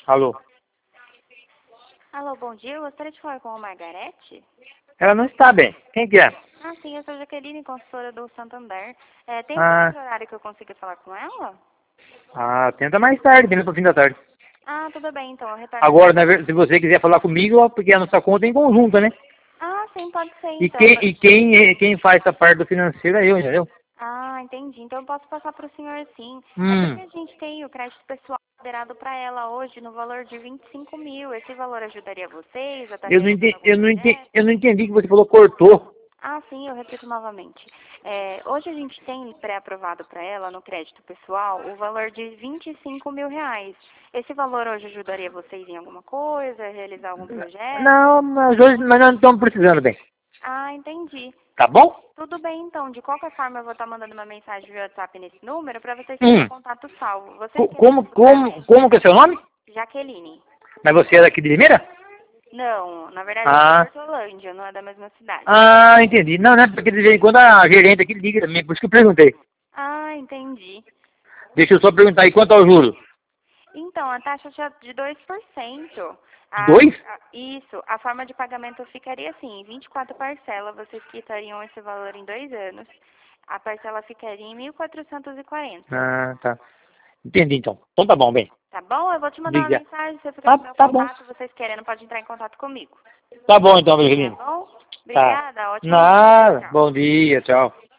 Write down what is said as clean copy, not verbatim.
Alô? Alô, bom dia. Eu gostaria de falar com a Margarete. Ela não está bem. Quem que é? Ah, sim, eu sou Jaqueline, consultora do Santander. Tem algum Ah, outro horário que eu consiga falar com ela? tenta mais tarde, tenta pro fim da tarde. Ah, tudo bem, então. Eu retorno a Agora, chamada. se você quiser falar comigo, ó, porque a nossa conta é em conjunto, né? Ah, sim, pode ser, E então. quem faz essa parte do financeiro é eu, entendeu? Ah, entendi. Então eu posso passar para o senhor, sim. É Hum, porque a gente tem o crédito pessoal liberado para ela hoje no valor de 25 mil. Esse valor ajudaria vocês a estar realizando algum eu projeto? não entendi que você falou cortou. Ah, sim, eu repito novamente. Hoje a gente tem pré-aprovado para ela, no crédito pessoal, o valor de 25 mil reais. Esse valor hoje ajudaria vocês em alguma coisa, realizar algum projeto? Não, mas hoje nós não estamos precisando, bem. Ah, entendi. Tá bom? Tudo bem, então. De qualquer forma, eu vou estar mandando uma mensagem via WhatsApp nesse número para vocês terem o Hum, contato salvo. Vocês querem como, futuramente? como que é seu nome? Jaqueline. Mas você é daqui de Limeira? Não, na verdade eu sou de Ah, Hortolândia, não é da mesma cidade. entendi. Não, né? Porque de vez em quando a gerente aqui liga também, por isso que eu perguntei. Ah, entendi. Deixa eu só perguntar aí quanto é o juro. Então, a taxa de 2%. Dois? Isso, a forma de pagamento ficaria assim, em 24 parcelas, vocês quitariam esse valor em 2 anos. A parcela ficaria em 1.440. Ah, tá. Entendi então. Então tá bom, bem. Tá bom? Eu vou te mandar uma Liga. mensagem, você fica Tá, com meu tá bom. contato, vocês querendo, pode entrar em contato comigo. Tá bom então, Tá Virgilino. bom? Tá. Obrigada, ótimo dia. Nada. Tchau. Bom dia, tchau.